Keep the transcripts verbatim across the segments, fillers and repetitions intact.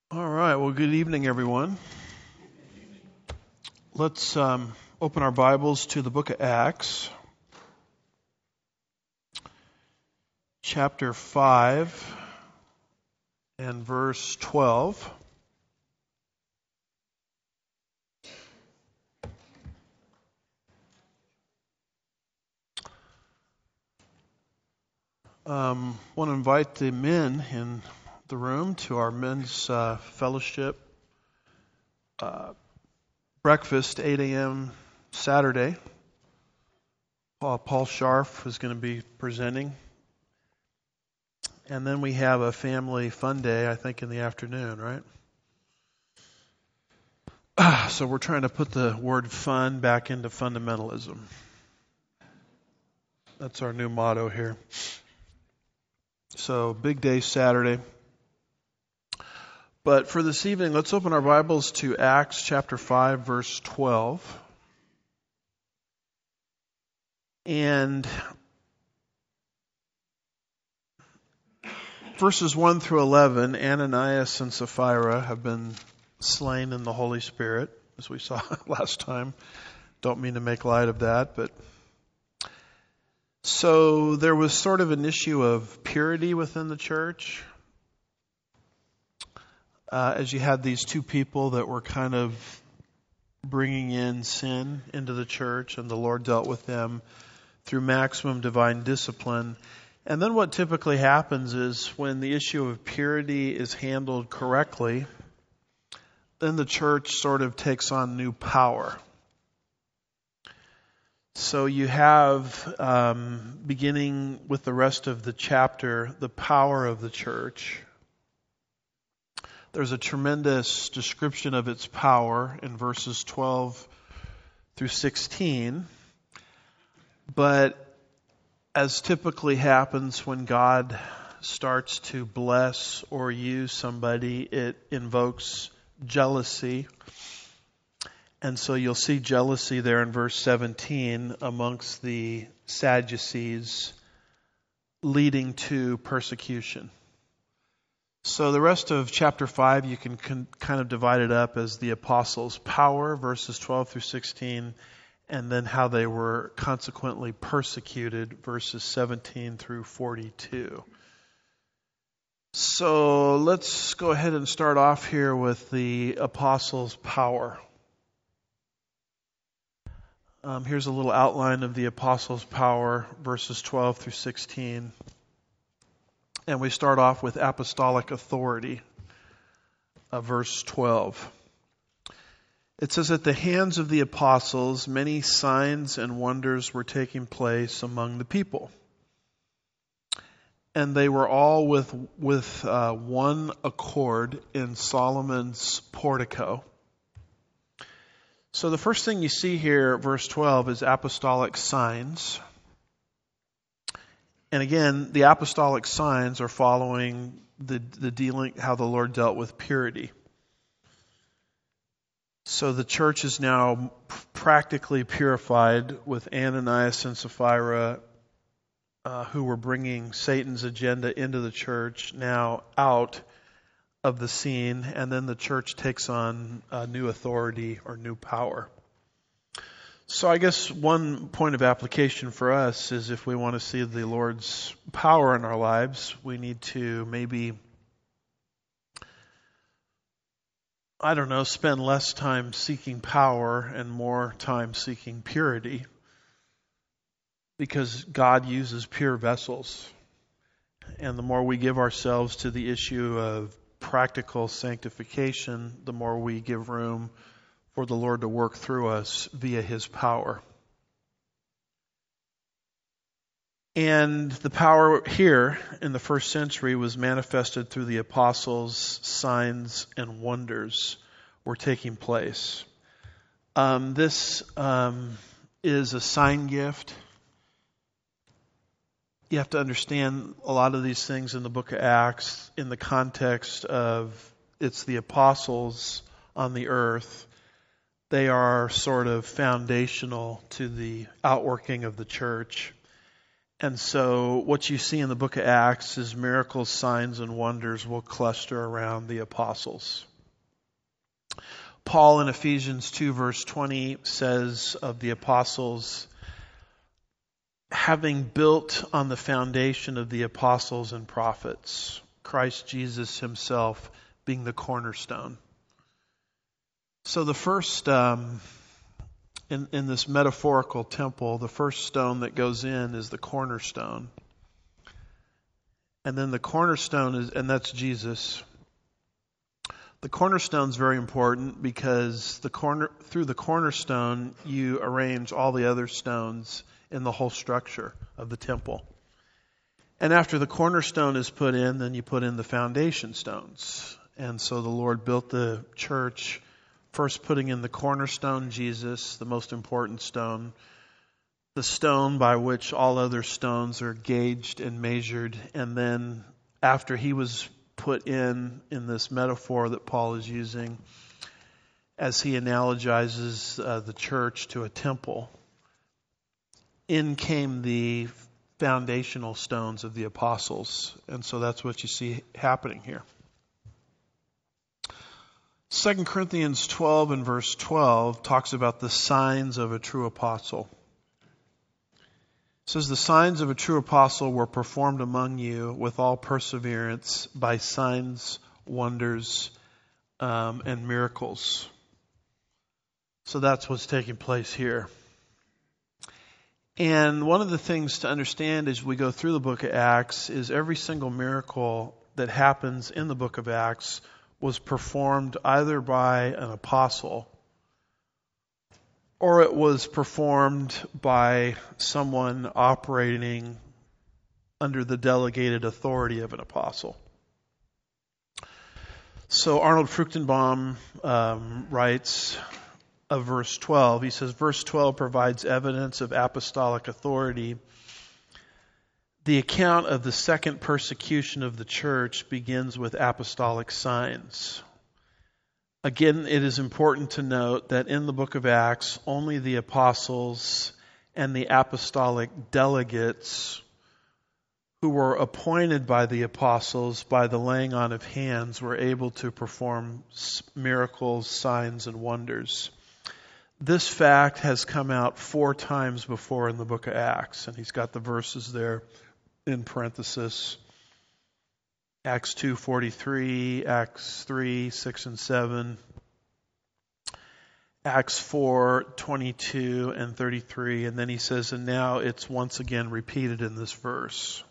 All right. Well, good evening, everyone. Let's um, open our Bibles to the book of Acts, chapter five and verse twelve. Um, want to invite the men in the room to our men's uh, fellowship uh, breakfast, eight a.m. Saturday. Paul, Paul Scharf is going to be presenting. And then we have a family fun day, I think, in the afternoon, right? So we're trying to put the word fun back into fundamentalism. That's our new motto here. So, big day Saturday. But for this evening, let's open our Bibles to Acts chapter five, verse twelve. And verses one through eleven, Ananias and Sapphira have been slain in the Holy Spirit, as we saw last time. Don't mean to make light of that, but so there was sort of an issue of purity within the church. Uh, as you had these two people that were kind of bringing in sin into the church, and the Lord dealt with them through maximum divine discipline. And then what typically happens is when the issue of purity is handled correctly, then the church sort of takes on new power. So you have, um, beginning with the rest of the chapter, the power of the church. There's a tremendous description of its power in verses twelve through sixteen. But as typically happens when God starts to bless or use somebody, it invokes jealousy. And so you'll see jealousy there in verse seventeen amongst the Sadducees, leading to persecution. So the rest of chapter five, you can con- kind of divide it up as the apostles' power, verses twelve through sixteen, and then how they were consequently persecuted, verses seventeen through forty-two. So let's go ahead and start off here with the apostles' power. Um, here's a little outline of the apostles' power, verses twelve through sixteen. And we start off with apostolic authority, uh, verse twelve. It says, "At the hands of the apostles, many signs and wonders were taking place among the people. And they were all with, with uh, one accord in Solomon's portico." So the first thing you see here, verse twelve, is apostolic signs. And again, the apostolic signs are following the, the dealing, how the Lord dealt with purity. So the church is now practically purified with Ananias and Sapphira, uh, who were bringing Satan's agenda into the church, now out of the scene, and then the church takes on a new authority or new power. So I guess one point of application for us is if we want to see the Lord's power in our lives, we need to maybe, I don't know, spend less time seeking power and more time seeking purity, because God uses pure vessels. And the more we give ourselves to the issue of practical sanctification, the more we give room for the Lord to work through us via His power. And the power here in the first century was manifested through the apostles. Signs and wonders were taking place. Um, this um, is a sign gift. You have to understand a lot of these things in the book of Acts in the context of it's the apostles on the earth. They are sort of foundational to the outworking of the church. And so what you see in the book of Acts is miracles, signs, and wonders will cluster around the apostles. Paul in Ephesians two verse twenty says of the apostles, having built on the foundation of the apostles and prophets, Christ Jesus himself being the cornerstone. So the first, um, in, in this metaphorical temple, the first stone that goes in is the cornerstone. And then the cornerstone is, and that's Jesus. The cornerstone is very important because the corner, through the cornerstone, you arrange all the other stones in the whole structure of the temple. And after the cornerstone is put in, then you put in the foundation stones. And so the Lord built the church, first putting in the cornerstone, Jesus, the most important stone, the stone by which all other stones are gauged and measured. And then after he was put in, in this metaphor that Paul is using, as he analogizes uh, the church to a temple, in came the foundational stones of the apostles. And so that's what you see happening here. Second Corinthians twelve and verse twelve talks about the signs of a true apostle. It says, the signs of a true apostle were performed among you with all perseverance by signs, wonders, um, and miracles. So that's what's taking place here. And one of the things to understand as we go through the book of Acts is every single miracle that happens in the book of Acts was performed either by an apostle or it was performed by someone operating under the delegated authority of an apostle. So Arnold Fruchtenbaum um, writes of verse twelve, he says, verse twelve provides evidence of apostolic authority. The account of the second persecution of the church begins with apostolic signs. Again, it is important to note that in the book of Acts, only the apostles and the apostolic delegates who were appointed by the apostles by the laying on of hands were able to perform miracles, signs, and wonders. This fact has come out four times before in the book of Acts, and he's got the verses there in parenthesis. Acts two forty-three, Acts three, six and seven, Acts four twenty-two and thirty-three, and then he says, and now it's once again repeated in this verse.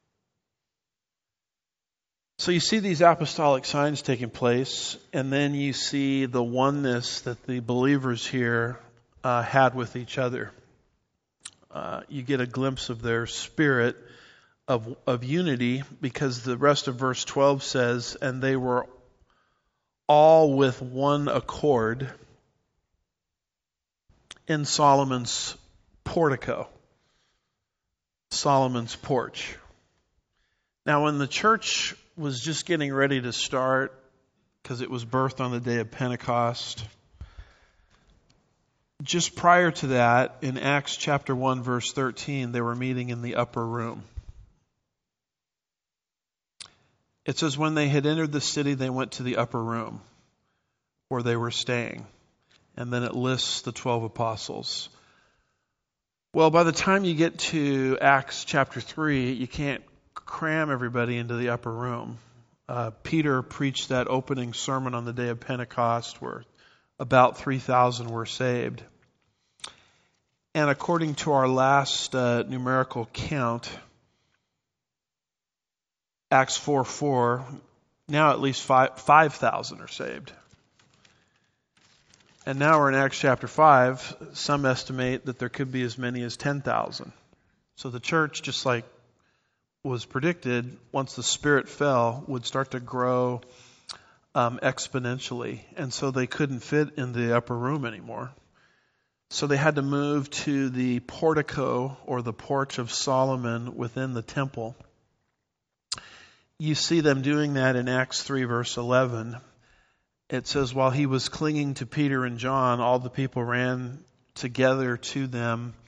So you see these apostolic signs taking place, and then you see the oneness that the believers here uh, had with each other. Uh, you get a glimpse of their spirit of of unity, because the rest of verse twelve says, and they were all with one accord in Solomon's portico, Solomon's porch. Now, when the church was just getting ready to start, because it was birthed on the day of Pentecost, just prior to that, in Acts chapter one, verse thirteen, they were meeting in the upper room. It says, when they had entered the city, they went to the upper room where they were staying. And then it lists the twelve apostles. Well, by the time you get to Acts chapter three, you can't cram everybody into the upper room. Uh, Peter preached that opening sermon on the day of Pentecost where about three thousand were saved. And according to our last uh, numerical count, Acts four four, now at least five thousand are saved. And now we're in Acts chapter five. Some estimate that there could be as many as ten thousand. So the church, just like was predicted, once the Spirit fell, would start to grow um, exponentially. And so they couldn't fit in the upper room anymore. So they had to move to the portico, or the porch of Solomon, within the temple. You see them doing that in Acts three, verse eleven. It says, while he was clinging to Peter and John, all the people ran together to them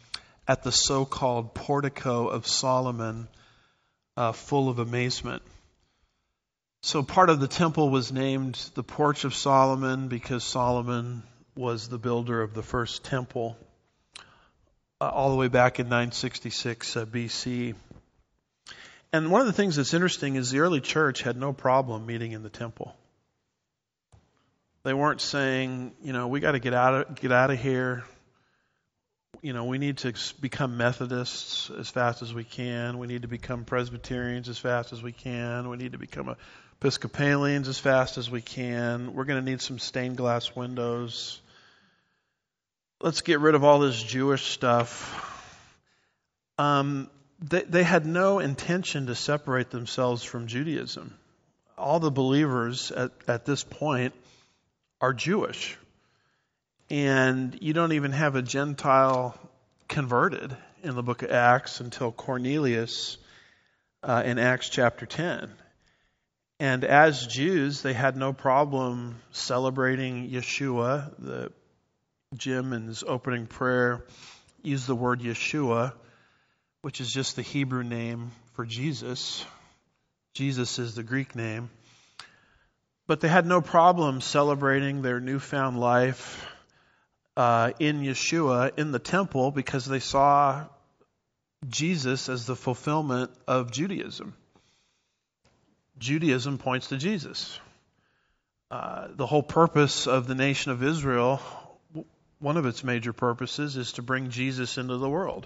at the so-called portico of Solomon, uh, full of amazement. So part of the temple was named the Porch of Solomon because Solomon was the builder of the first temple, uh, all the way back in nine sixty-six uh, B C. And one of the things that's interesting is the early church had no problem meeting in the temple. They weren't saying, you know, we got to get out of get out of here. You know, we need to become Methodists as fast as we can. We need to become Presbyterians as fast as we can. We need to become Episcopalians as fast as we can. We're going to need some stained glass windows. Let's get rid of all this Jewish stuff. Um, they, they had no intention to separate themselves from Judaism. All the believers at, at this point are Jewish. And you don't even have a Gentile converted in the book of Acts until Cornelius uh, in Acts chapter ten. And as Jews, they had no problem celebrating Yeshua. The, Jim, in his opening prayer, used the word Yeshua, which is just the Hebrew name for Jesus. Jesus is the Greek name. But they had no problem celebrating their newfound life uh, in Yeshua, in the temple, because they saw Jesus as the fulfillment of Judaism. Judaism points to Jesus. Uh, the whole purpose of the nation of Israel, one of its major purposes, is to bring Jesus into the world.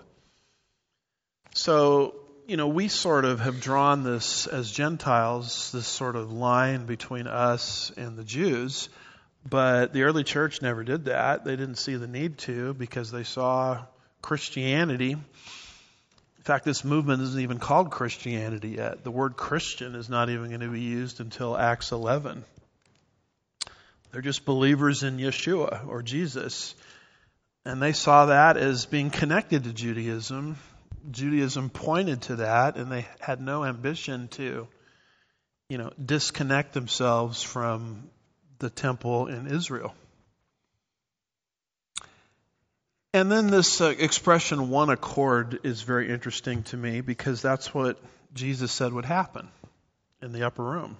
So, you know, we sort of have drawn this as Gentiles, this sort of line between us and the Jews, but the early church never did that. They didn't see the need to because they saw Christianity. In fact, this movement isn't even called Christianity yet. The word Christian is not even going to be used until Acts eleven. They're just believers in Yeshua or Jesus. And they saw that as being connected to Judaism. Judaism pointed to that, and they had no ambition to, you know, disconnect themselves from the temple in Israel. And then this uh, expression, one accord, is very interesting to me because that's what Jesus said would happen in the upper room.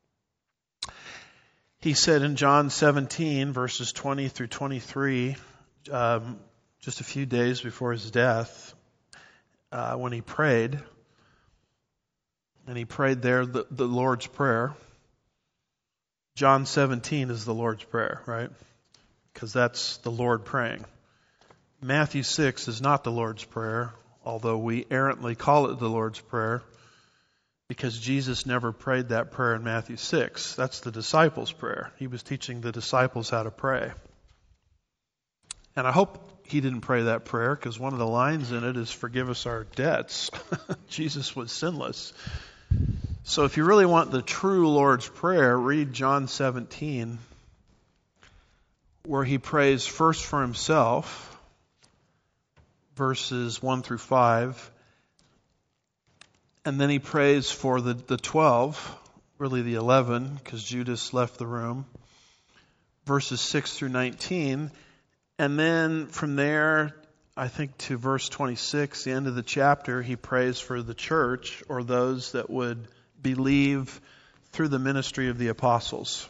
He said in John seventeen, verses twenty through twenty-three, um, just a few days before his death, uh, when he prayed, and he prayed there the, the Lord's Prayer. John seventeen is the Lord's Prayer, right? Because that's the Lord praying. Matthew six is not the Lord's Prayer, although we errantly call it the Lord's Prayer, because Jesus never prayed that prayer in Matthew six. That's the disciples' prayer. He was teaching the disciples how to pray. And I hope he didn't pray that prayer, because one of the lines in it is, forgive us our debts. Jesus was sinless. So if you really want the true Lord's Prayer, read John seventeen, where he prays first for himself, verses one through five, and then he prays for the, the twelve, really the eleven, because Judas left the room, verses six through nineteen, and then from there, I think to verse twenty-six, the end of the chapter, he prays for the church, or those that would believe through the ministry of the apostles.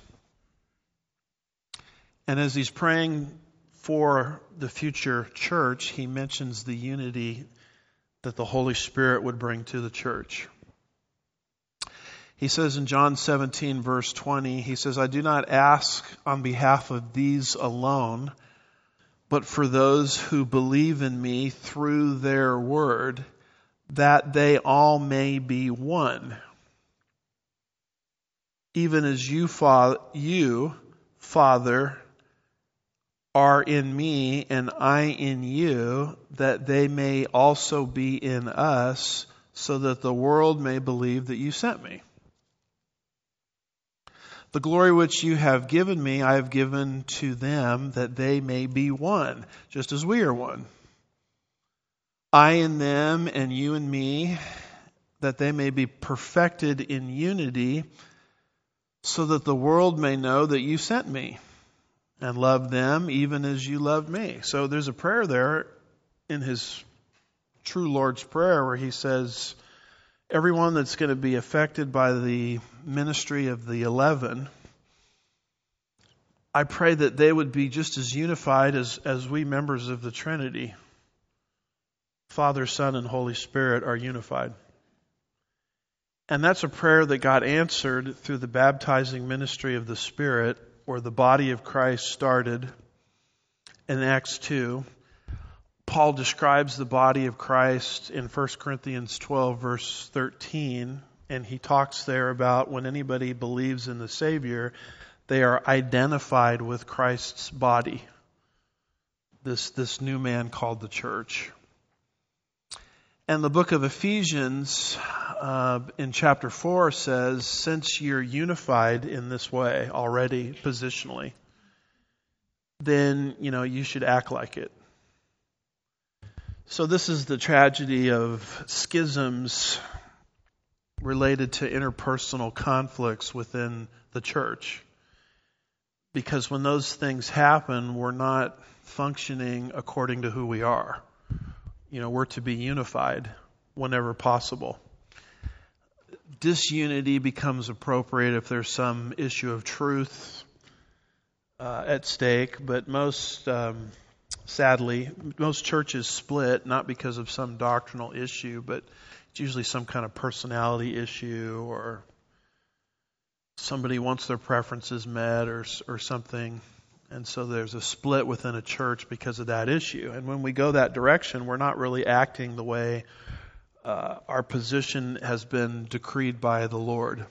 And as he's praying for the future church, he mentions the unity that the Holy Spirit would bring to the church. He says in John seventeen, verse twenty, he says, I do not ask on behalf of these alone, but for those who believe in me through their word, that they all may be one. Even as you, Father, you, Father, are in me and I in you, that they may also be in us, so that the world may believe that you sent me. The glory which you have given me, I have given to them, that they may be one, just as we are one. I in them and you in me, that they may be perfected in unity, so that the world may know that you sent me and love them even as you loved me. So there's a prayer there in his true Lord's Prayer where he says, everyone that's going to be affected by the ministry of the eleven, I pray that they would be just as unified as, as we members of the Trinity. Father, Son, and Holy Spirit are unified. And that's a prayer that God answered through the baptizing ministry of the Spirit, where the body of Christ started in Acts two. Paul describes the body of Christ in First Corinthians twelve, verse thirteen, and he talks there about when anybody believes in the Savior, they are identified with Christ's body, this, this new man called the church. And the book of Ephesians uh, in chapter four says, since you're unified in this way already positionally, then, you know, you should act like it. So this is the tragedy of schisms related to interpersonal conflicts within the church. Because when those things happen, we're not functioning according to who we are. You know, we're to be unified whenever possible. Disunity becomes appropriate if there's some issue of truth uh, at stake, but most, um, sadly, most churches split not because of some doctrinal issue, but it's usually some kind of personality issue, or somebody wants their preferences met, or or something. And so there's a split within a church because of that issue. And when we go that direction, we're not really acting the way uh, our position has been decreed by the Lord.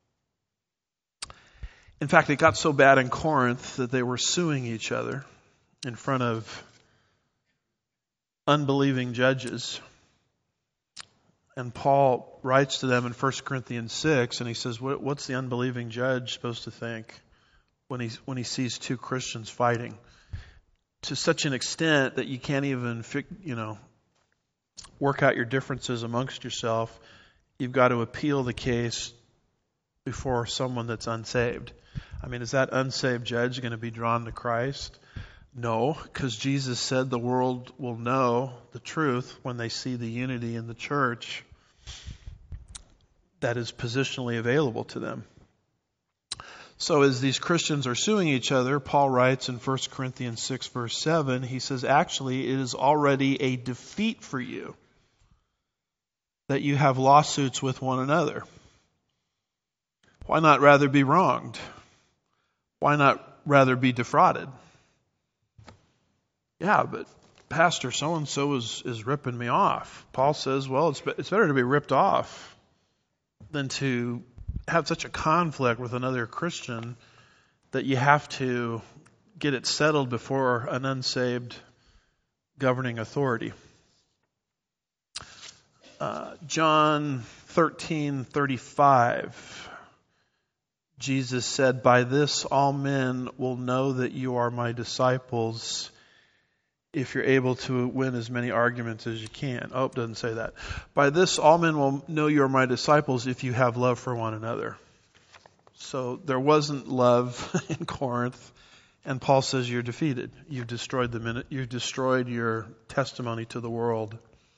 In fact, it got so bad in Corinth that they were suing each other in front of unbelieving judges. And Paul writes to them in First Corinthians six, and he says, what, what's the unbelieving judge supposed to think when he, when he sees two Christians fighting? To such an extent that you can't even, you know, work out your differences amongst yourself. You've got to appeal the case before someone that's unsaved. I mean, is that unsaved judge going to be drawn to Christ? No, because Jesus said the world will know the truth when they see the unity in the church that is positionally available to them. So as these Christians are suing each other, Paul writes in First Corinthians six, verse seven, he says, actually, it is already a defeat for you that you have lawsuits with one another. Why not rather be wronged? Why not rather be defrauded? Yeah, but Pastor, so-and-so is, is ripping me off. Paul says, well, it's, it's better to be ripped off than to have such a conflict with another Christian that you have to get it settled before an unsaved governing authority. Uh, John thirteen thirty-five, Jesus said, by this all men will know that you are my disciples if you're able to win as many arguments as you can. Oh, it doesn't say that. By this all men will know you are my disciples if you have love for one another. So there wasn't love in Corinth, and Paul says you're defeated. You've destroyed the minute. You've destroyed your testimony to the world.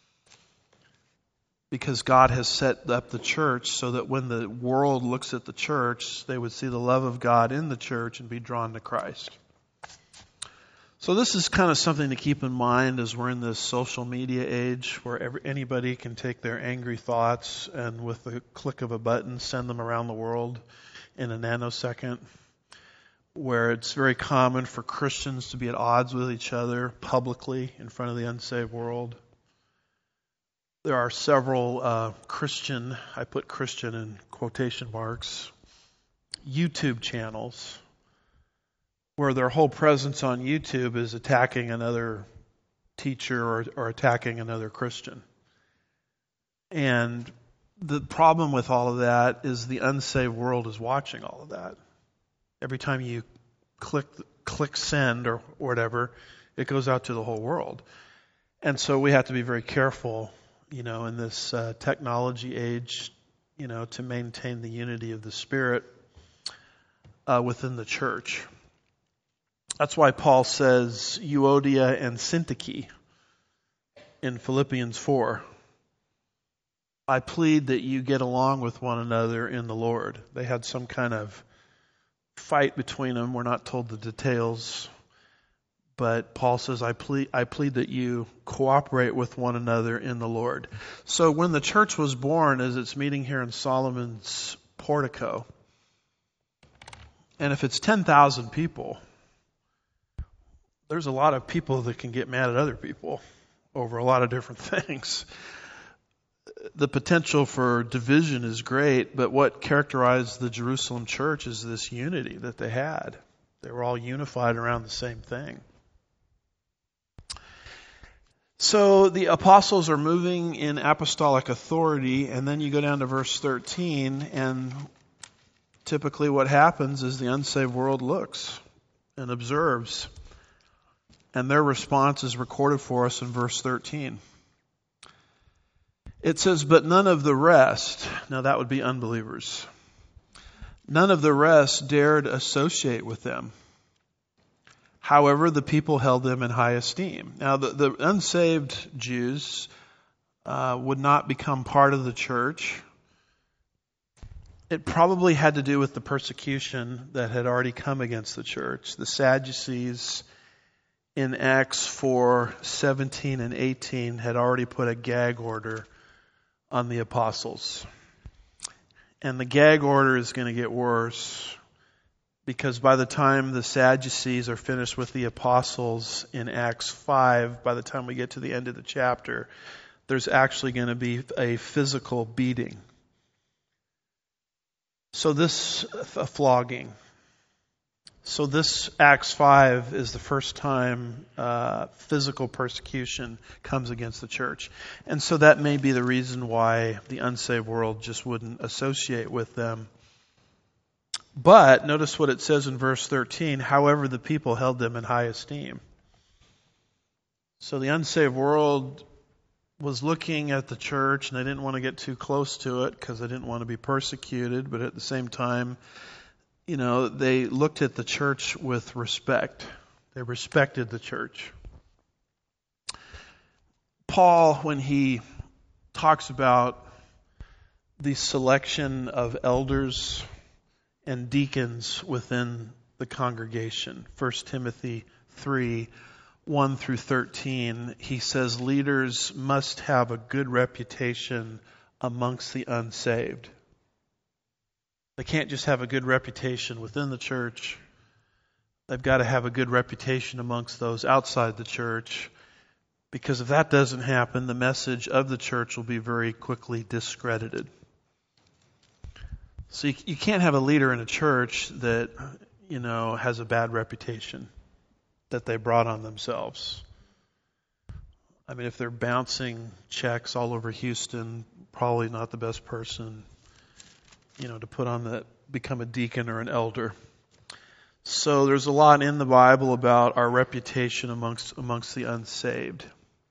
Because God has set up the church so that when the world looks at the church, they would see the love of God in the church and be drawn to Christ. So this is kind of something to keep in mind as we're in this social media age where every, anybody can take their angry thoughts and with the click of a button send them around the world in a nanosecond, where it's very common for Christians to be at odds with each other publicly in front of the unsaved world. There are several uh, Christian, I put Christian in quotation marks, YouTube channels where their whole presence on YouTube is attacking another teacher or, or attacking another Christian. And the problem with all of that is the unsaved world is watching all of that. Every time you click click send or whatever, it goes out to the whole world. And so we have to be very careful, you know, in this uh, technology age, you know, to maintain the unity of the Spirit uh, within the church. That's why Paul says Euodia and Syntyche. in Philippians four. I plead that you get along with one another in the Lord. They had some kind of fight between them. We're not told the details. But Paul says, I plead, I plead that you cooperate with one another in the Lord. So when the church was born, as it's meeting here in Solomon's portico, and if it's ten thousand people, there's a lot of people that can get mad at other people over a lot of different things. The potential for division is great, but what characterized the Jerusalem church is this unity that they had. They were all unified around the same thing. So the apostles are moving in apostolic authority, and then you go down to verse thirteen, and typically what happens is the unsaved world looks and observes, and their response is recorded for us in verse thirteen. It says, but none of the rest, now that would be unbelievers, none of the rest dared associate with them. However, the people held them in high esteem. Now, the, the unsaved Jews uh, would not become part of the church. It probably had to do with the persecution that had already come against the church. The Sadducees in Acts four seventeen and eighteen had already put a gag order on the apostles. And the gag order is going to get worse, because by the time the Sadducees are finished with the apostles in Acts five, by the time we get to the end of the chapter, there's actually going to be a physical beating. So this, a flogging. So this Acts five is the first time uh, physical persecution comes against the church. And so that may be the reason why the unsaved world just wouldn't associate with them. But notice what it says in verse thirteen, however, the people held them in high esteem. So the unsaved world was looking at the church, and they didn't want to get too close to it because they didn't want to be persecuted. But at the same time, you know, they looked at the church with respect. They respected the church. Paul, when he talks about the selection of elders and deacons within the congregation, First Timothy three, one through thirteen, he says leaders must have a good reputation amongst the unsaved. They can't just have a good reputation within the church. They've got to have a good reputation amongst those outside the church, because if that doesn't happen, the message of the church will be very quickly discredited. So you, you can't have a leader in a church that, you know, has a bad reputation that they brought on themselves. I mean, if they're bouncing checks all over Houston, probably not the best person, you know, to put on the, become a deacon or an elder. So there's a lot in the Bible about our reputation amongst amongst the unsaved.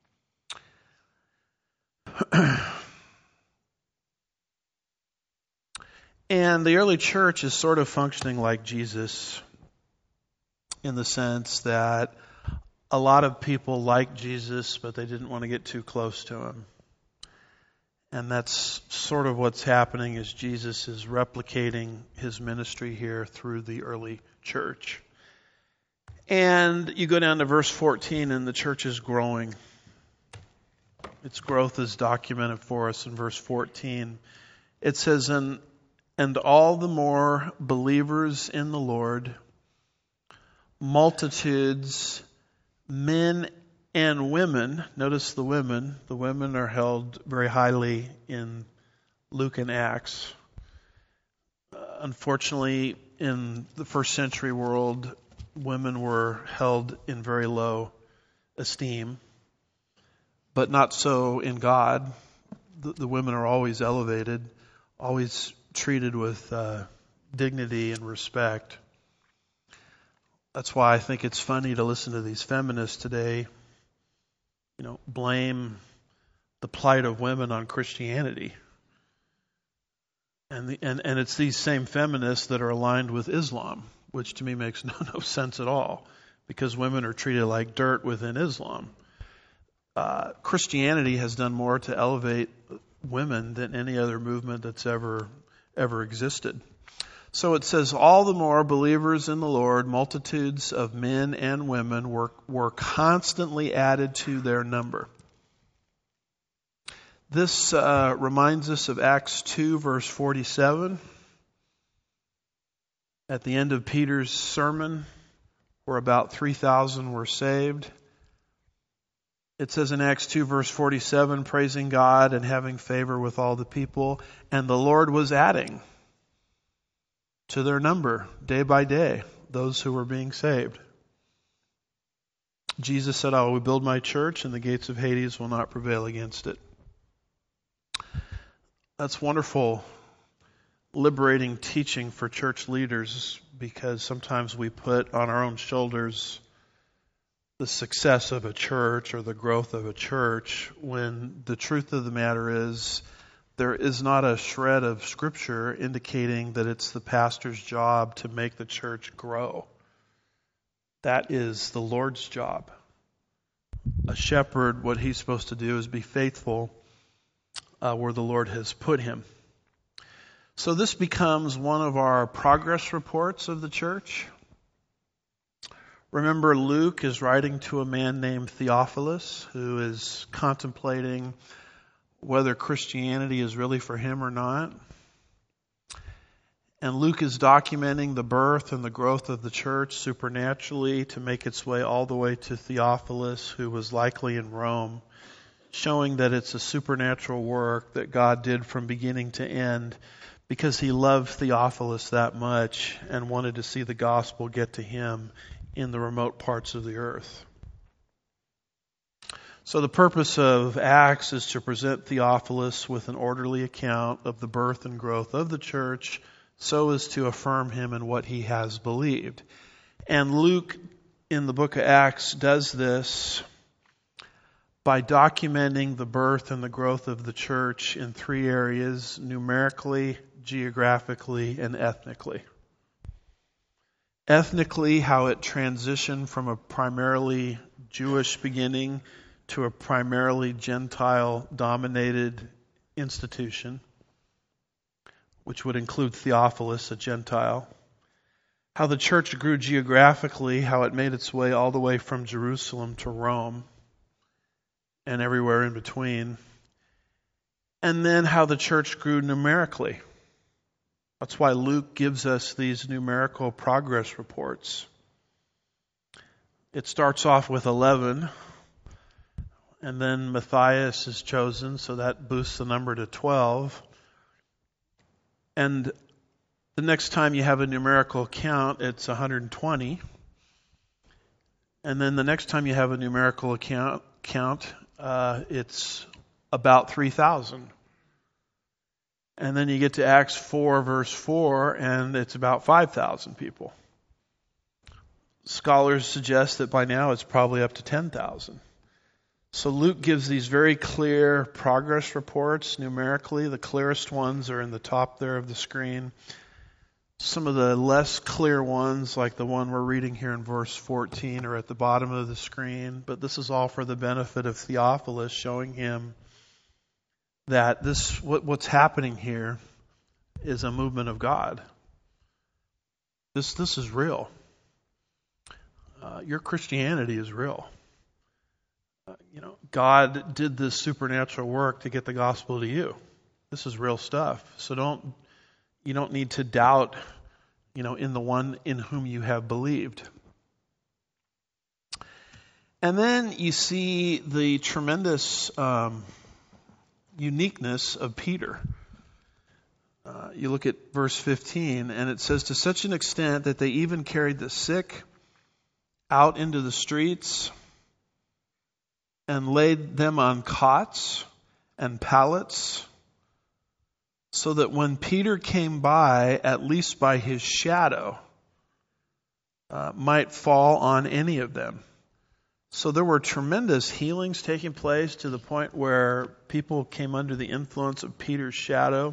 And the early church is sort of functioning like Jesus, in the sense that a lot of people liked Jesus, but they didn't want to get too close to him. And that's sort of what's happening, is Jesus is replicating his ministry here through the early church. And you go down to verse fourteen, and the church is growing. Its growth is documented for us in verse fourteen. It says, and, and all the more believers in the Lord, multitudes, men and women. Notice the women. The women are held very highly in Luke and Acts. Uh, unfortunately, in the first century world, women were held in very low esteem, but not so in God. The, the women are always elevated, always treated with uh, dignity and respect. That's why I think it's funny to listen to these feminists today, you know, blame the plight of women on Christianity. And, the, and and it's these same feminists that are aligned with Islam, which to me makes no, no sense at all, because women are treated like dirt within Islam. uh, Christianity has done more to elevate women than any other movement that's ever ever existed. So it says, all the more believers in the Lord, multitudes of men and women were, were constantly added to their number. This uh, reminds us of Acts two, verse forty-seven. At the end of Peter's sermon, where about three thousand were saved. It says in Acts two, verse forty-seven, praising God and having favor with all the people, and the Lord was adding to their number, day by day, those who were being saved. Jesus said, I will build my church, and the gates of Hades will not prevail against it. That's wonderful, liberating teaching for church leaders, because sometimes we put on our own shoulders the success of a church or the growth of a church, when the truth of the matter is, there is not a shred of Scripture indicating that it's the pastor's job to make the church grow. That is the Lord's job. A shepherd, what he's supposed to do is be faithful uh, where the Lord has put him. So this becomes one of our progress reports of the church. Remember, Luke is writing to a man named Theophilus, who is contemplating whether Christianity is really for him or not. And Luke is documenting the birth and the growth of the church supernaturally to make its way all the way to Theophilus, who was likely in Rome, showing that it's a supernatural work that God did from beginning to end, because he loved Theophilus that much and wanted to see the gospel get to him in the remote parts of the earth. So the purpose of Acts is to present Theophilus with an orderly account of the birth and growth of the church, so as to affirm him in what he has believed. And Luke, in the book of Acts, does this by documenting the birth and the growth of the church in three areas: numerically, geographically, and ethnically. Ethnically, how it transitioned from a primarily Jewish beginning to a primarily Gentile-dominated institution, which would include Theophilus, a Gentile. How the church grew geographically, how it made its way all the way from Jerusalem to Rome and everywhere in between. And then how the church grew numerically. That's why Luke gives us these numerical progress reports. It starts off with eleven, and then Matthias is chosen, so that boosts the number to twelve. And the next time you have a numerical count, it's one hundred twenty. And then the next time you have a numerical count, count uh, it's about three thousand. And then you get to Acts four, verse four, and it's about five thousand people. Scholars suggest that by now it's probably up to ten thousand. So Luke gives these very clear progress reports numerically. The clearest ones are in the top there of the screen. Some of the less clear ones, like the one we're reading here in verse fourteen, are at the bottom of the screen. But this is all for the benefit of Theophilus, showing him that this what, what's happening here is a movement of God. This this is real. Uh, your Christianity is real. Uh, you know, God did this supernatural work to get the gospel to you. This is real stuff. So don't you don't need to doubt, you know, in the one in whom you have believed. And then you see the tremendous um, uniqueness of Peter. Uh, you look at verse fifteen, and it says, to such an extent that they even carried the sick out into the streets and laid them on cots and pallets, so that when Peter came by, at least by his shadow, uh, might fall on any of them. So there were tremendous healings taking place to the point where people came under the influence of Peter's shadow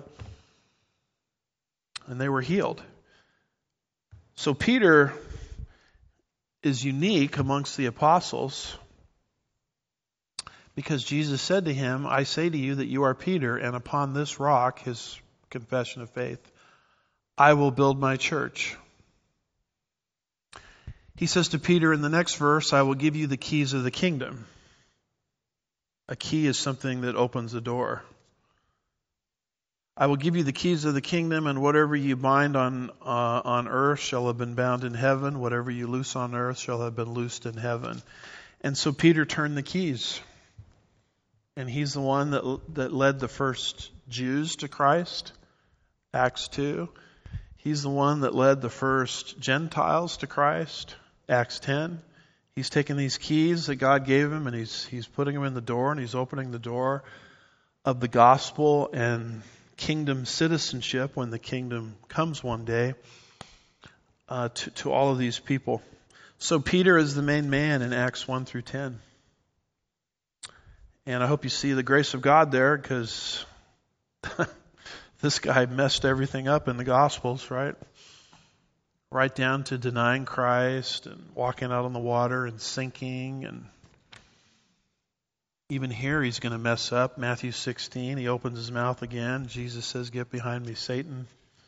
and they were healed. So Peter is unique amongst the apostles Because Jesus said to him, I say to you that you are Peter, and upon this rock, his confession of faith, I will build my church. He says to Peter in the next verse, I will give you the keys of the kingdom. A key is something that opens a door. I will give you the keys of the kingdom, and whatever you bind on uh, on earth shall have been bound in heaven. Whatever you loose on earth shall have been loosed in heaven. And so Peter turned the keys. And he's the one that that led the first Jews to Christ, Acts two. He's the one that led the first Gentiles to Christ, Acts ten. He's taken these keys that God gave him and he's he's putting them in the door, and he's opening the door of the gospel and kingdom citizenship when the kingdom comes one day uh, to, to all of these people. So Peter is the main man in Acts one through ten. And I hope you see the grace of God there, because this guy messed everything up in the Gospels, right? Right down to denying Christ and walking out on the water and sinking. And even here he's going to mess up. Matthew sixteen, he opens his mouth again. Jesus says, get behind me, Satan.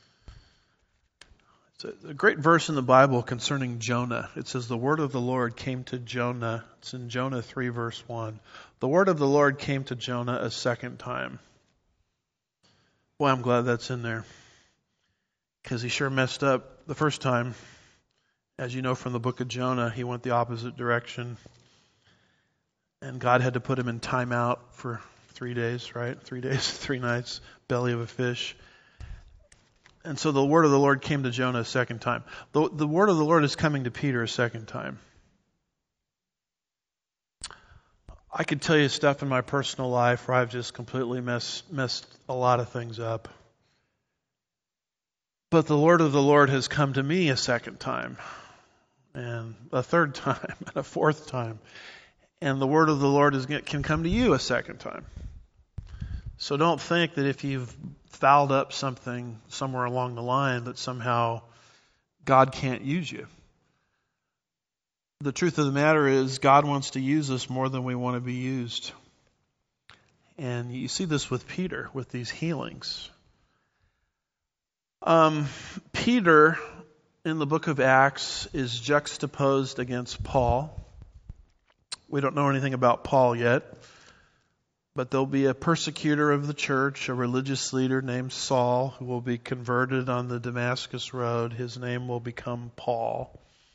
It's a great verse in the Bible concerning Jonah. It says, the word of the Lord came to Jonah. It's in Jonah three, verse one. The word of the Lord came to Jonah a second time. Boy, I'm glad that's in there, because he sure messed up the first time. As you know from the book of Jonah, he went the opposite direction. And God had to put him in timeout for three days, right? Three days, three nights, belly of a fish. And so the word of the Lord came to Jonah a second time. The, the word of the Lord is coming to Peter a second time. I could tell you stuff in my personal life where I've just completely messed, messed a lot of things up. But the word of the Lord has come to me a second time, and a third time, and a fourth time. And the word of the Lord is, can come to you a second time. So don't think that if you've fouled up something somewhere along the line that somehow God can't use you. The truth of the matter is God wants to use us more than we want to be used. And you see this with Peter, with these healings. Um, Peter, in the book of Acts, is juxtaposed against Paul. We don't know anything about Paul yet, but there'll be a persecutor of the church, a religious leader named Saul, who will be converted on the Damascus Road. His name will become Paul.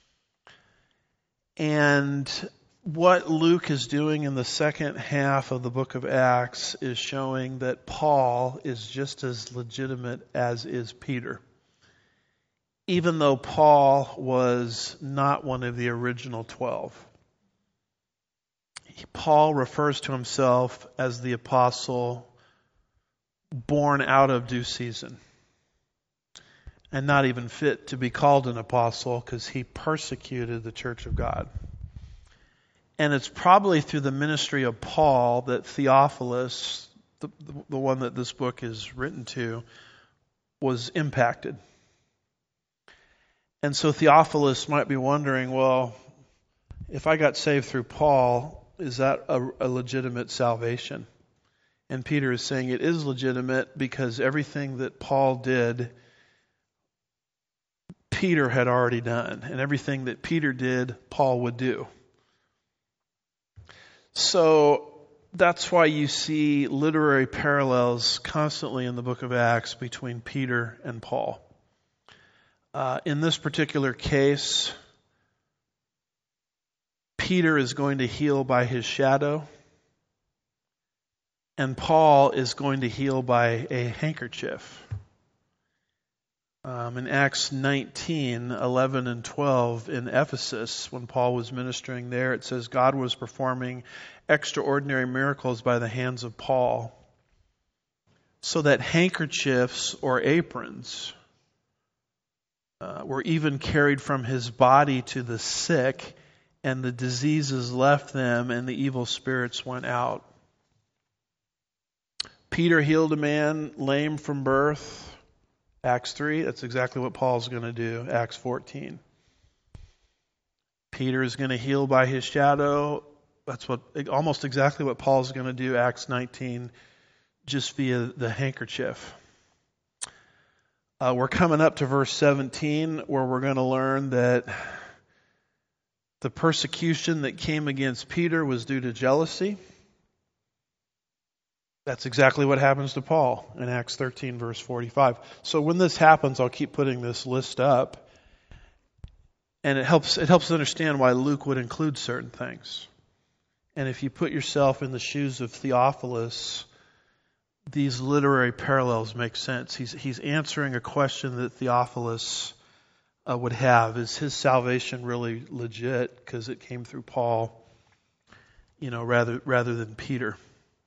And what Luke is doing in the second half of the book of Acts is showing that Paul is just as legitimate as is Peter. Even though Paul was not one of the original twelve. Paul refers to himself as the apostle born out of due season. And not even fit to be called an apostle because he persecuted the church of God. And it's probably through the ministry of Paul that Theophilus, the, the one that this book is written to, was impacted. And so Theophilus might be wondering, well, if I got saved through Paul, is that a, a legitimate salvation? And Peter is saying it is legitimate because everything that Paul did, Peter had already done. And everything that Peter did, Paul would do. So that's why you see literary parallels constantly in the book of Acts between Peter and Paul. Uh, in this particular case, Peter is going to heal by his shadow, and Paul is going to heal by a handkerchief. Um, in Acts nineteen, eleven and twelve in Ephesus, when Paul was ministering there, it says God was performing extraordinary miracles by the hands of Paul, so that handkerchiefs or aprons uh, were even carried from his body to the sick, and the diseases left them, and the evil spirits went out. Peter healed a man lame from birth. Acts three, that's exactly what Paul's going to do. Acts fourteen. Peter is going to heal by his shadow. That's what almost exactly what Paul's going to do, Acts nineteen, just via the handkerchief. Uh, we're coming up to verse seventeen, where we're going to learn that the persecution that came against Peter was due to jealousy. That's exactly what happens to Paul in Acts thirteen, verse forty-five. So when this happens, I'll keep putting this list up. And it helps it helps understand why Luke would include certain things. And if you put yourself in the shoes of Theophilus, these literary parallels make sense. He's he's answering a question that Theophilus uh, would have. Is his salvation really legit because it came through Paul, you know, rather rather than Peter?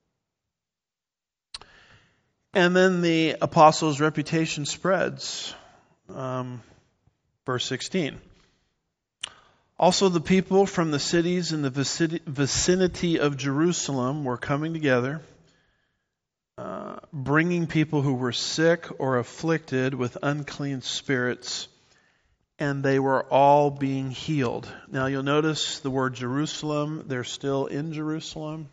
And then the apostles' reputation spreads. Um, verse sixteen. Also the people from the cities in the vicinity of Jerusalem were coming together, uh, bringing people who were sick or afflicted with unclean spirits, and they were all being healed. Now you'll notice the word Jerusalem, they're still in Jerusalem,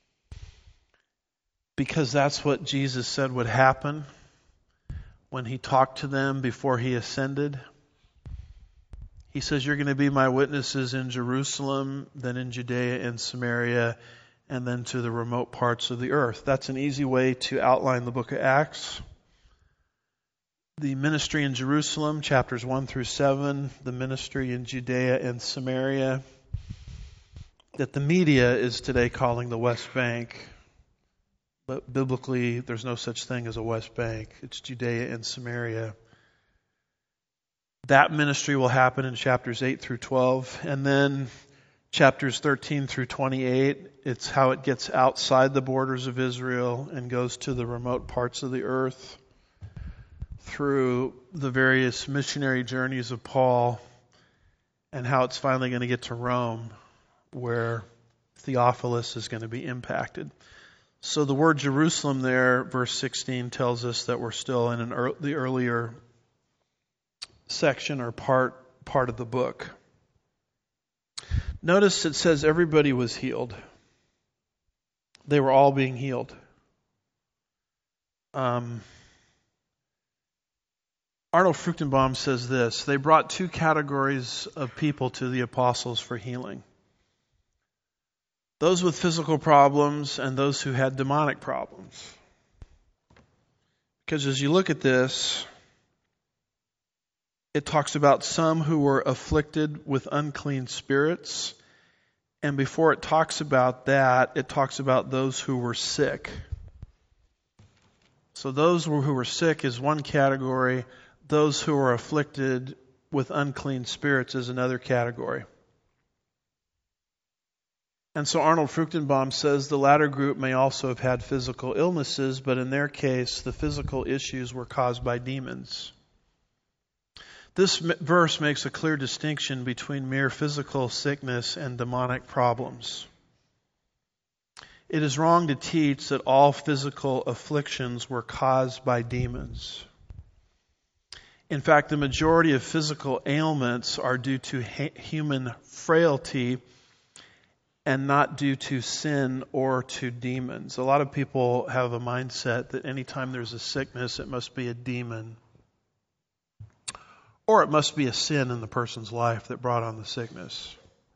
because that's what Jesus said would happen when he talked to them before he ascended. He says, you're going to be my witnesses in Jerusalem, then in Judea and Samaria, and then to the remote parts of the earth. That's an easy way to outline the book of Acts. The ministry in Jerusalem, chapters one through seven, the ministry in Judea and Samaria, that the media is today calling the West Bank. But biblically, there's no such thing as a West Bank. It's Judea and Samaria. That ministry will happen in chapters eight through twelve. And then chapters thirteen through twenty-eight, it's how it gets outside the borders of Israel and goes to the remote parts of the earth through the various missionary journeys of Paul, and how it's finally going to get to Rome, where Theophilus is going to be impacted. So the word Jerusalem there, verse sixteen, tells us that we're still in an er- the earlier section or part part of the book. Notice it says everybody was healed. They were all being healed. Um, Arnold Fruchtenbaum says this: they brought two categories of people to the apostles for healing. Those with physical problems and those who had demonic problems. Because as you look at this, it talks about some who were afflicted with unclean spirits. And before it talks about that, it talks about those who were sick. So those who were sick is one category. Those who were afflicted with unclean spirits is another category. And so Arnold Fruchtenbaum says the latter group may also have had physical illnesses, but in their case, the physical issues were caused by demons. This verse makes a clear distinction between mere physical sickness and demonic problems. It is wrong to teach that all physical afflictions were caused by demons. In fact, the majority of physical ailments are due to ha- human frailty and not due to sin or to demons. A lot of people have a mindset that anytime there's a sickness, it must be a demon. Or it must be a sin in the person's life that brought on the sickness.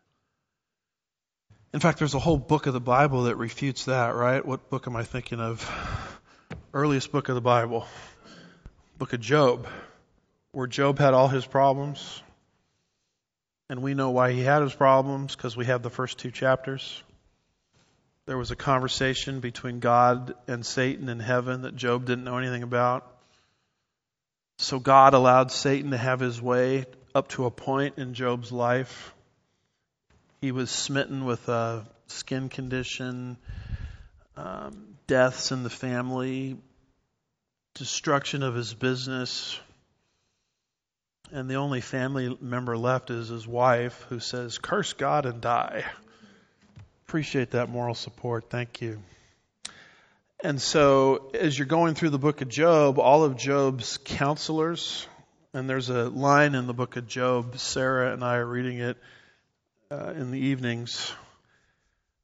In fact, there's a whole book of the Bible that refutes that, right? What book am I thinking of? Earliest book of the Bible. Book of Job. Where Job had all his problems. And we know why he had his problems, because we have the first two chapters. There was a conversation between God and Satan in heaven that Job didn't know anything about. So God allowed Satan to have his way up to a point in Job's life. He was smitten with a skin condition, um, deaths in the family, destruction of his business. And the only family member left is his wife, who says, "Curse God and die." Appreciate that moral support. Thank you. And so as you're going through the book of Job, all of Job's counselors, and there's a line in the book of Job, Sarah and I are reading it uh, in the evenings,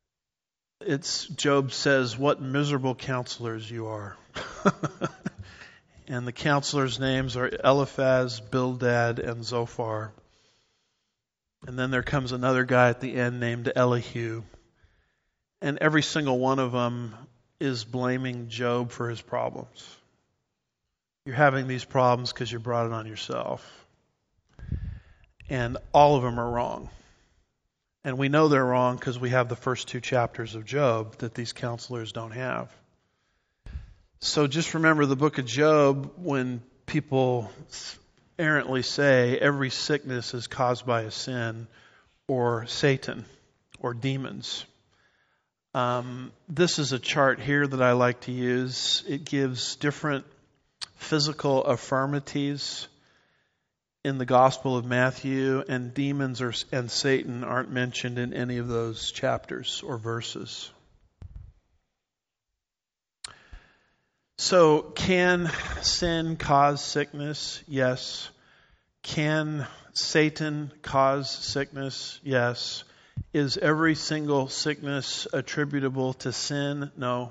it's Job says, "What miserable counselors you are." And the counselors' names are Eliphaz, Bildad, and Zophar. And then there comes another guy at the end named Elihu. And every single one of them is blaming Job for his problems. You're having these problems because you brought it on yourself. And all of them are wrong. And we know they're wrong because we have the first two chapters of Job that these counselors don't have. So just remember the book of Job, when people errantly say every sickness is caused by a sin or Satan or demons. Um, this is a chart here that I like to use. It gives different physical affirmities in the Gospel of Matthew, and demons or, and Satan aren't mentioned in any of those chapters or verses. So, can sin cause sickness? Yes. Can Satan cause sickness? Yes. Is every single sickness attributable to sin? No.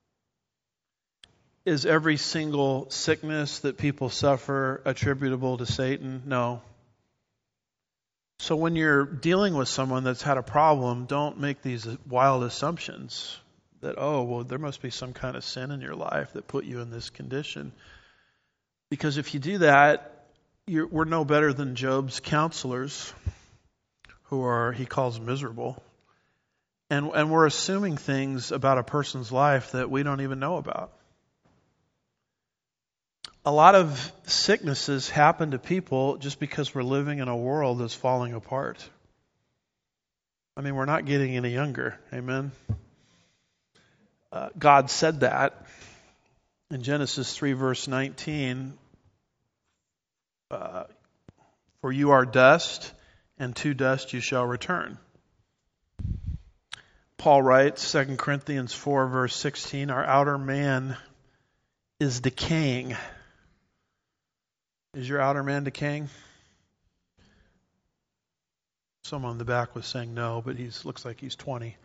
Is every single sickness that people suffer attributable to Satan? No. So when you're dealing with someone that's had a problem, don't make these wild assumptions that, oh, well, there must be some kind of sin in your life that put you in this condition. Because if you do that, you're, we're no better than Job's counselors, who are, he calls miserable. And, and we're assuming things about a person's life that we don't even know about. A lot of sicknesses happen to people just because we're living in a world that's falling apart. I mean, we're not getting any younger. Amen? Uh, God said that in Genesis three, verse nineteen. Uh, For you are dust, and to dust you shall return. Paul writes, Second Corinthians four, verse sixteen, our outer man is decaying. Is your outer man decaying? Someone in the back was saying no, but he looks like he's twenty.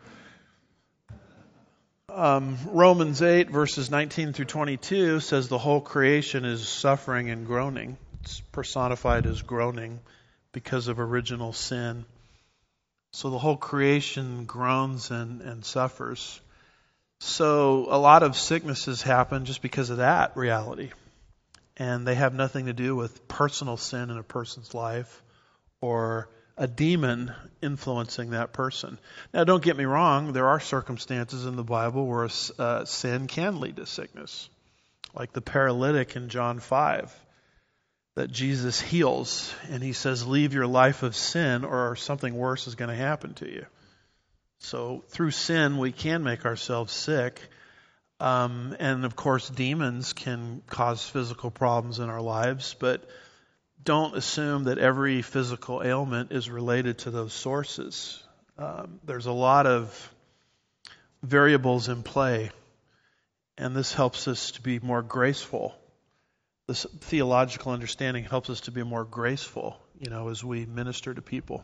Um, Romans eight, verses nineteen through twenty-two says the whole creation is suffering and groaning. It's personified as groaning because of original sin. So the whole creation groans and, and suffers. So a lot of sicknesses happen just because of that reality. And they have nothing to do with personal sin in a person's life or a demon influencing that person. Now, don't get me wrong. There are circumstances in the Bible where uh, sin can lead to sickness. Like the paralytic in John five that Jesus heals. And he says, leave your life of sin or something worse is going to happen to you. So through sin, we can make ourselves sick. Um, and of course, demons can cause physical problems in our lives, but don't assume that every physical ailment is related to those sources. Um, there's a lot of variables in play, and this helps us to be more graceful. This theological understanding helps us to be more graceful, you know, as we minister to people.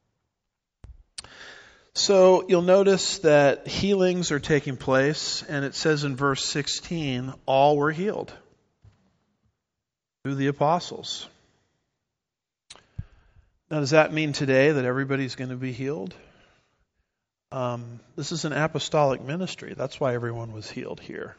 So you'll notice that healings are taking place, and it says in verse sixteen, all were healed through the apostles. Now, does that mean today that everybody's going to be healed? Um, this is an apostolic ministry. That's why everyone was healed here.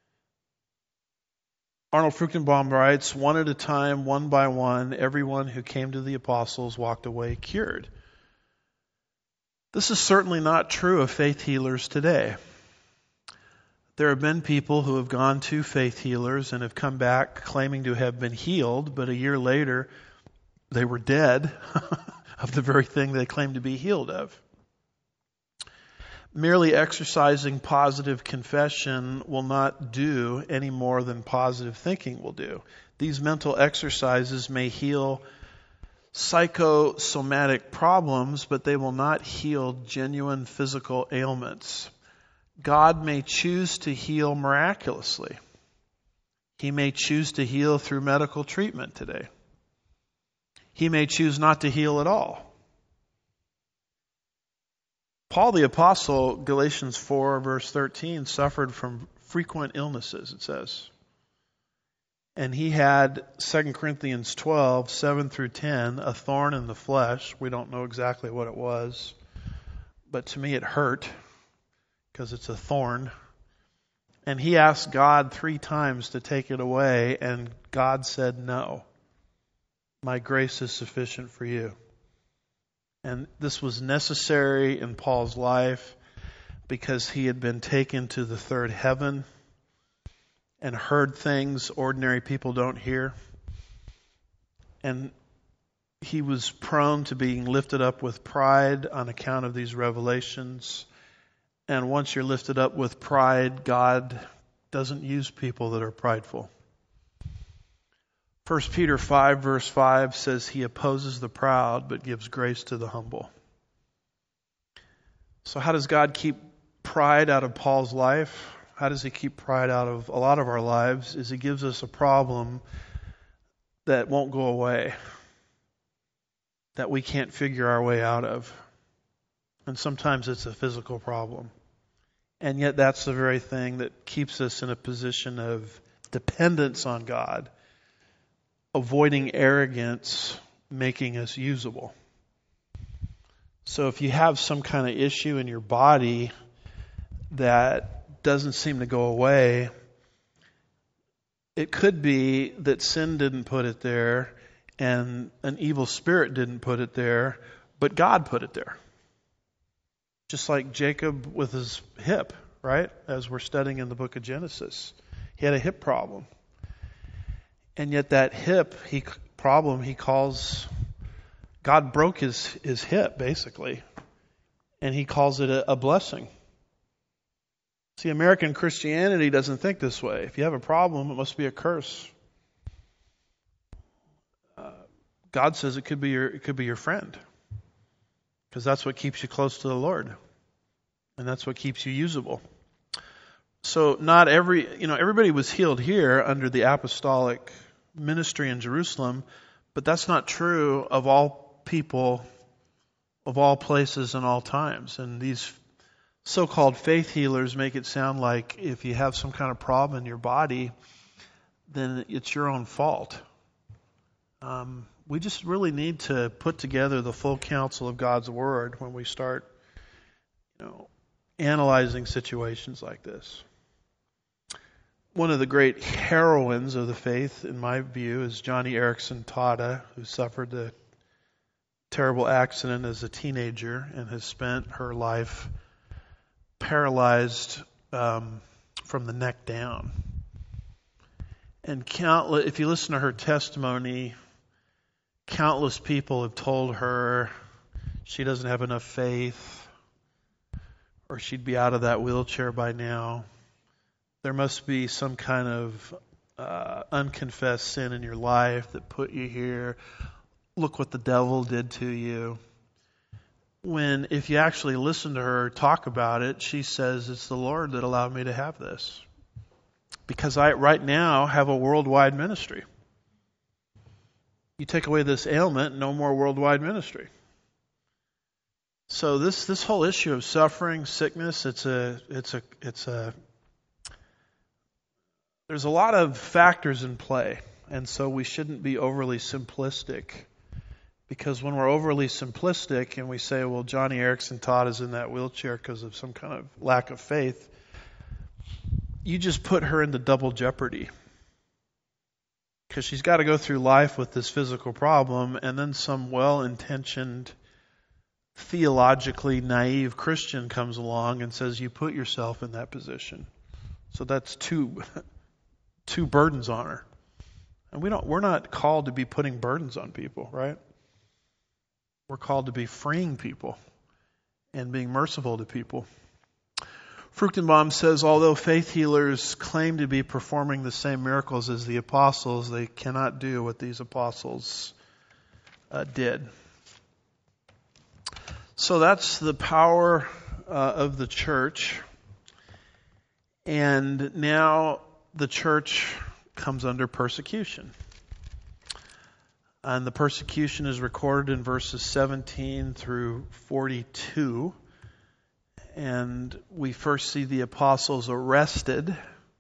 Arnold Fruchtenbaum writes, one at a time, one by one, everyone who came to the apostles walked away cured. This is certainly not true of faith healers today. There have been people who have gone to faith healers and have come back claiming to have been healed, but a year later they were dead of the very thing they claimed to be healed of. Merely exercising positive confession will not do any more than positive thinking will do. These mental exercises may heal psychosomatic problems, but they will not heal genuine physical ailments. God may choose to heal miraculously. He may choose to heal through medical treatment today. He may choose not to heal at all. Paul the Apostle, Galatians four, verse thirteen, suffered from frequent illnesses, it says. And he had, Second Corinthians twelve, seven through ten, a thorn in the flesh. We don't know exactly what it was, but to me it hurt because it's a thorn. And he asked God three times to take it away, and God said, no, my grace is sufficient for you. And this was necessary in Paul's life because he had been taken to the third heaven and heard things ordinary people don't hear. And he was prone to being lifted up with pride on account of these revelations. And once you're lifted up with pride, God doesn't use people that are prideful. First Peter five, verse five says, he opposes the proud, but gives grace to the humble. So how does God keep pride out of Paul's life? How does he keep pride out of a lot of our lives? Is he gives us a problem that won't go away, that we can't figure our way out of. And sometimes it's a physical problem. And yet that's the very thing that keeps us in a position of dependence on God, avoiding arrogance, making us usable. So if you have some kind of issue in your body that doesn't seem to go away, it could be that sin didn't put it there and an evil spirit didn't put it there, but God put it there. Just like Jacob with his hip, right? As we're studying in the book of Genesis. He had a hip problem. And yet that hip he problem he calls, God broke his, his hip basically. And he calls it a, a blessing. See, American Christianity doesn't think this way. If you have a problem, it must be a curse. Uh, God says it could be your it could be your friend. Because that's what keeps you close to the Lord. And that's what keeps you usable. So not every, you know, everybody was healed here under the apostolic ministry in Jerusalem, but that's not true of all people, of all places and all times. And these so-called faith healers make it sound like if you have some kind of problem in your body, then it's your own fault. Um, we just really need to put together the full counsel of God's Word when we start, you know, analyzing situations like this. One of the great heroines of the faith, in my view, is Joni Eareckson Tada, who suffered a terrible accident as a teenager and has spent her life paralyzed um, from the neck down. And countless, if you listen to her testimony, countless people have told her she doesn't have enough faith, or she'd be out of that wheelchair by now. There must be some kind of uh, unconfessed sin in your life that put you here. Look what the devil did to you. When, if you actually listen to her talk about it, she says, it's the Lord that allowed me to have this. Because I, right now, have a worldwide ministry. You take away this ailment, no more worldwide ministry. So this, this whole issue of suffering, sickness, it's a, it's a, it's a, there's a lot of factors in play. And so we shouldn't be overly simplistic. Because when we're overly simplistic and we say, well, Joni Eareckson Tada is in that wheelchair because of some kind of lack of faith, you just put her into double jeopardy. Because she's got to go through life with this physical problem, and then some well-intentioned, theologically naive Christian comes along and says, you put yourself in that position. So that's two, two burdens on her. And we don't, we're not called to be putting burdens on people, right? We're called to be freeing people and being merciful to people. Fruchtenbaum says, although faith healers claim to be performing the same miracles as the apostles, they cannot do what these apostles uh, did. So that's the power uh, of the church. And now the church comes under persecution. And the persecution is recorded in verses seventeen through forty-two. And we first see the apostles arrested.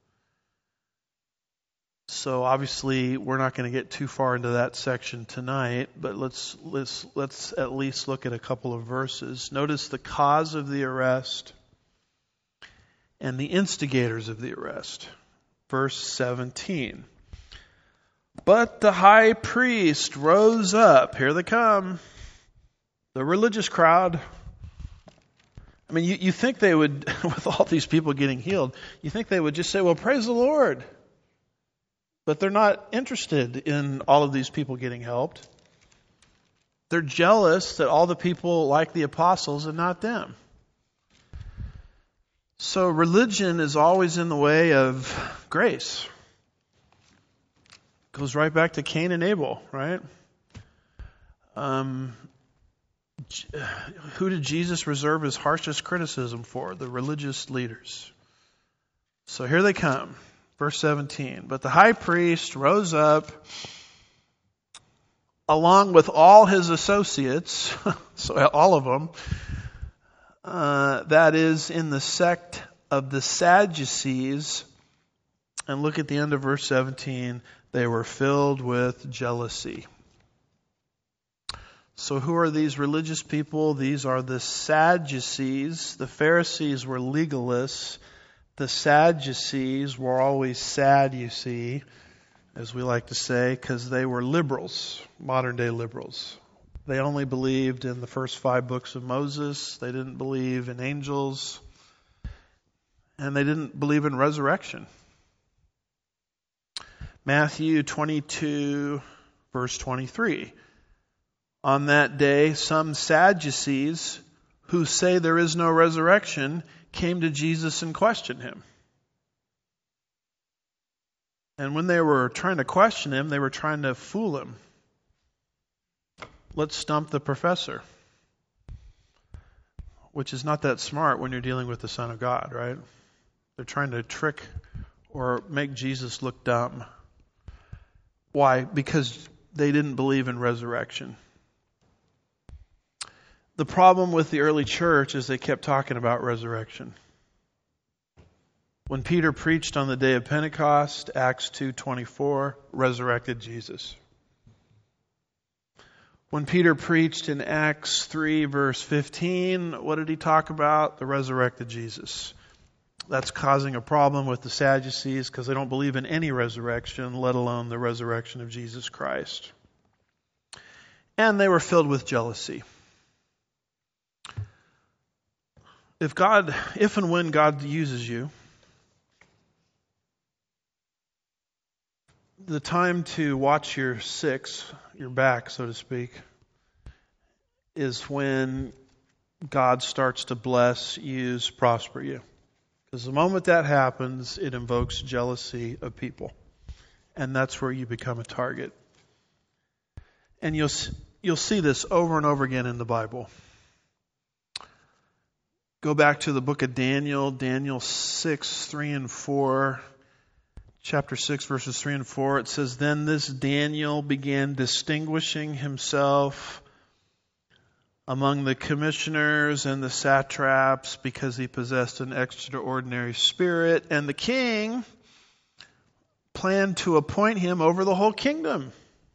So obviously we're not going to get too far into that section tonight, but let's let's let's at least look at a couple of verses. Notice the cause of the arrest and the instigators of the arrest. Verse seventeen. But the high priest rose up. Here they come. The religious crowd. I mean, you, you think they would, with all these people getting healed, you think they would just say, well, praise the Lord. But they're not interested in all of these people getting helped. They're jealous that all the people like the apostles and not them. So religion is always in the way of grace. Goes right back to Cain and Abel, right? Um, who did Jesus reserve his harshest criticism for? The religious leaders. So here they come. Verse seventeen. But the high priest rose up along with all his associates, so all of them, uh, that is in the sect of the Sadducees. And look at the end of verse seventeen. They were filled with jealousy. So who are these religious people? These are the Sadducees. The Pharisees were legalists. The Sadducees were always sad, you see, as we like to say, because they were liberals, modern day liberals. They only believed in the first five books of Moses. They didn't believe in angels. And they didn't believe in resurrection. Matthew twenty-two, verse twenty-three. On that day, some Sadducees who say there is no resurrection came to Jesus and questioned him. And when they were trying to question him, they were trying to fool him. Let's stump the professor. Which is not that smart when you're dealing with the Son of God, right? They're trying to trick or make Jesus look dumb. Why? Because they didn't believe in resurrection. The problem with the early church is they kept talking about resurrection. When Peter preached on the day of Pentecost, Acts two twenty-four, resurrected Jesus. When Peter preached in Acts three verse fifteen, what did he talk about? The resurrected Jesus. That's causing a problem with the Sadducees because they don't believe in any resurrection, let alone the resurrection of Jesus Christ. And they were filled with jealousy. If God, if and when God uses you, the time to watch your six, your back, so to speak, is when God starts to bless, use, prosper you. Because the moment that happens, it invokes jealousy of people. And that's where you become a target. And you'll you'll see this over and over again in the Bible. Go back to the book of Daniel, Daniel six, three and four. Chapter six, verses three and four. It says, Then this Daniel began distinguishing himself among the commissioners and the satraps because he possessed an extraordinary spirit. And the king planned to appoint him over the whole kingdom.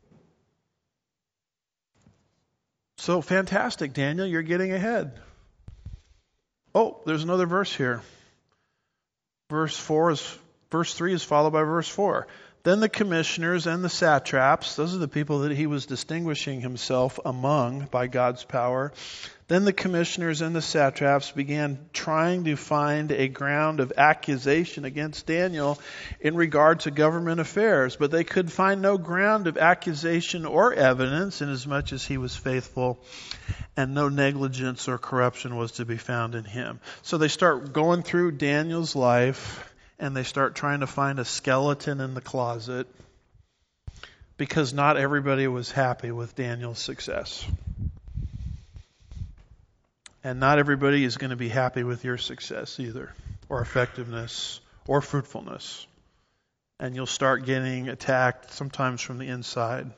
So fantastic, Daniel, you're getting ahead. Oh, there's another verse here. Verse four is verse three is followed by verse four. Then the commissioners and the satraps, those are the people that he was distinguishing himself among by God's power. Then the commissioners and the satraps began trying to find a ground of accusation against Daniel in regard to government affairs, but they could find no ground of accusation or evidence inasmuch as he was faithful and no negligence or corruption was to be found in him. So they start going through Daniel's life and they start trying to find a skeleton in the closet because not everybody was happy with Daniel's success. And not everybody is going to be happy with your success either, or effectiveness, or fruitfulness. And you'll start getting attacked sometimes from the inside.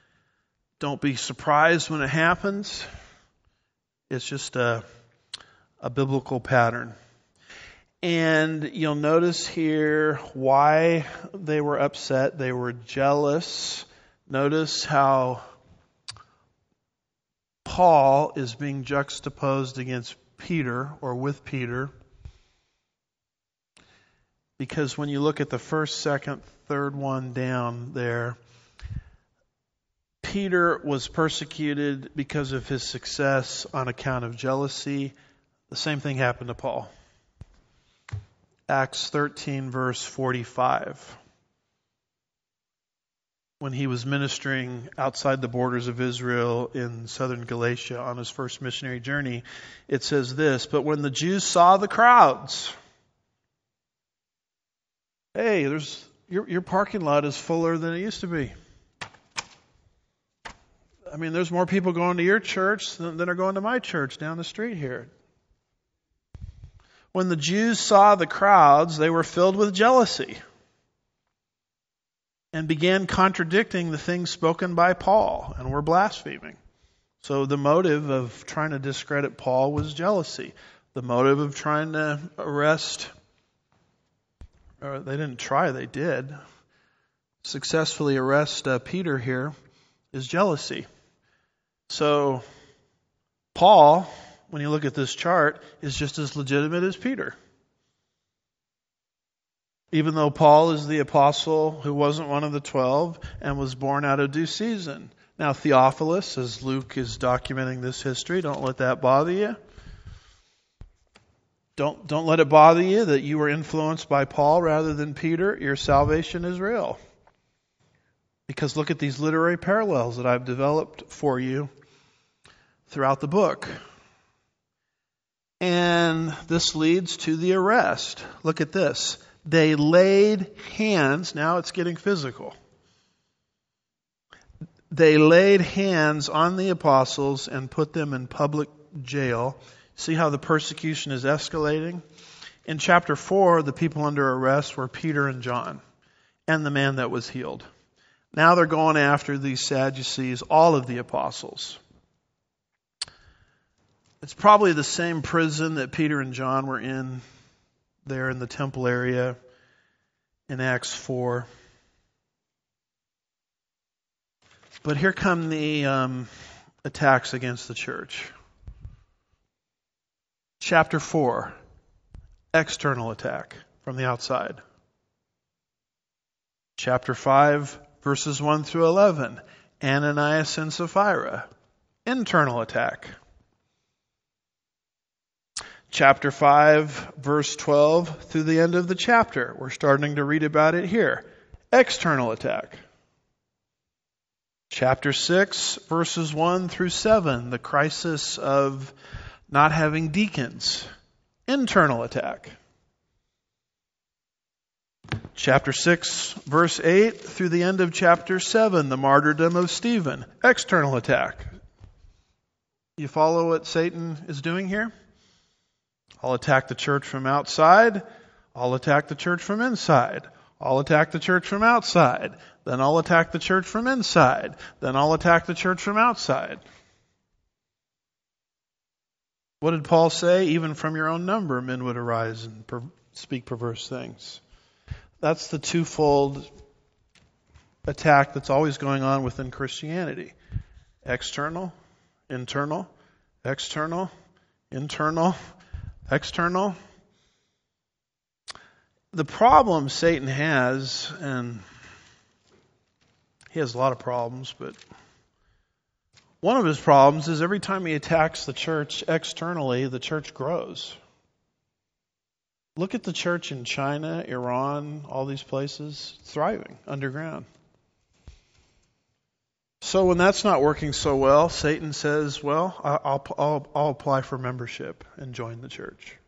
Don't be surprised when it happens. It's just a, a biblical pattern. And you'll notice here why they were upset. They were jealous. Notice how Paul is being juxtaposed against Peter, or with Peter. Because when you look at the first, second, third one down there, Peter was persecuted because of his success on account of jealousy. The same thing happened to Paul. Acts thirteen, verse forty-five. When he was ministering outside the borders of Israel in southern Galatia on his first missionary journey, it says this, "But when the Jews saw the crowds," hey, there's your, your parking lot is fuller than it used to be. I mean, there's more people going to your church than, than are going to my church down the street here. When the Jews saw the crowds, they were filled with jealousy and began contradicting the things spoken by Paul and were blaspheming. So the motive of trying to discredit Paul was jealousy. The motive of trying to arrest, or they didn't try, they did, successfully arrest uh, Peter here is jealousy. So Paul, when you look at this chart, is just as legitimate as Peter. Even though Paul is the apostle who wasn't one of the twelve and was born out of due season. Now Theophilus, as Luke is documenting this history, don't let that bother you. Don't, don't let it bother you that you were influenced by Paul rather than Peter. Your salvation is real. Because look at these literary parallels that I've developed for you throughout the book. And this leads to the arrest. Look at this. They laid hands. Now it's getting physical. They laid hands on the apostles and put them in public jail. See how the persecution is escalating? In chapter four, the people under arrest were Peter and John and the man that was healed. Now they're going after these Sadducees, all of the apostles. It's probably the same prison that Peter and John were in there in the temple area in Acts four. But here come the um, attacks against the church. Chapter four, external attack from the outside. Chapter five, verses one through eleven, Ananias and Sapphira, internal attack. Chapter five, verse twelve through the end of the chapter. We're starting to read about it here. External attack. Chapter six, verses one through seven, the crisis of not having deacons. Internal attack. Chapter six, verse eight through the end of chapter seven, the martyrdom of Stephen. External attack. You follow what Satan is doing here? I'll attack the church from outside. I'll attack the church from inside. I'll attack the church from outside. Then I'll attack the church from inside. Then I'll attack the church from outside. What did Paul say? Even from your own number, men would arise and per- speak perverse things. That's the twofold attack that's always going on within Christianity. External, internal, external, internal, external. The problem Satan has, and he has a lot of problems, but one of his problems is every time he attacks the church externally, the church grows. Look at the church in China, Iran, all these places, thriving underground. So when that's not working so well, Satan says, well, I'll, I'll, I'll apply for membership and join the church.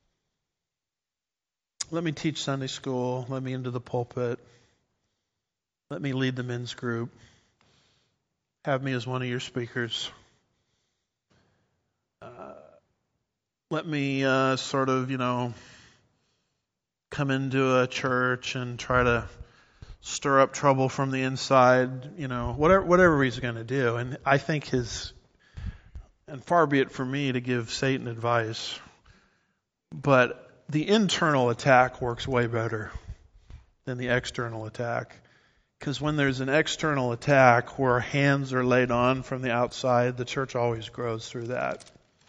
Let me teach Sunday school. Let me into the pulpit. Let me lead the men's group. Have me as one of your speakers. Uh, let me uh, sort of, you know, come into a church and try to stir up trouble from the inside, you know, whatever whatever he's going to do. And I think his, and far be it for me to give Satan advice, But the internal attack works way better than the external attack. Because when there's an external attack where hands are laid on from the outside, the church always grows through that.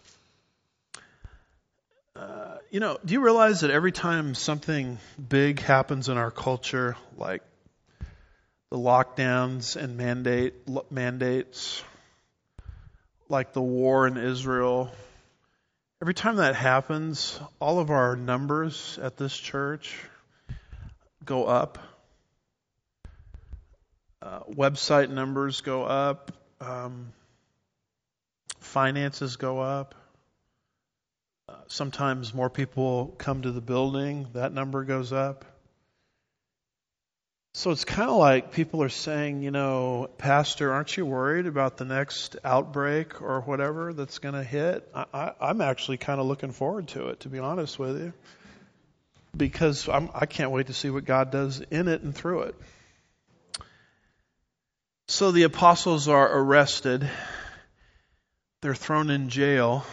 Uh, you know, do you realize that every time something big happens in our culture, like the lockdowns and mandate mandates, like the war in Israel, every time that happens, all of our numbers at this church go up. Uh, website numbers go up. Um, finances go up. Uh, sometimes more people come to the building. That number goes up. So it's kind of like people are saying, you know, Pastor, aren't you worried about the next outbreak or whatever that's going to hit? I, I, I'm actually kind of looking forward to it, to be honest with you, because I'm, I can't wait to see what God does in it and through it. So the apostles are arrested. They're thrown in jail.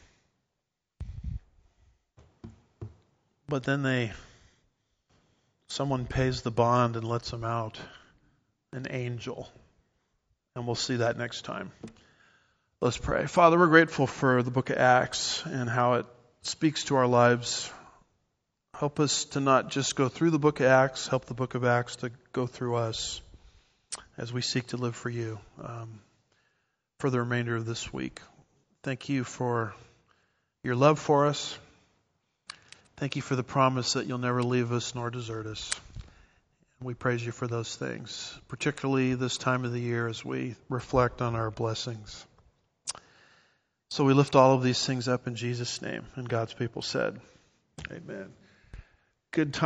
But then they... someone pays the bond and lets them out. An angel. And we'll see that next time. Let's pray. Father, we're grateful for the book of Acts and how it speaks to our lives. Help us to not just go through the book of Acts. Help the book of Acts to go through us as we seek to live for you um, for the remainder of this week. Thank you for your love for us. Thank you for the promise that you'll never leave us nor desert us. We praise you for those things, particularly this time of the year as we reflect on our blessings. So we lift all of these things up in Jesus' name, and God's people said, amen. Good time.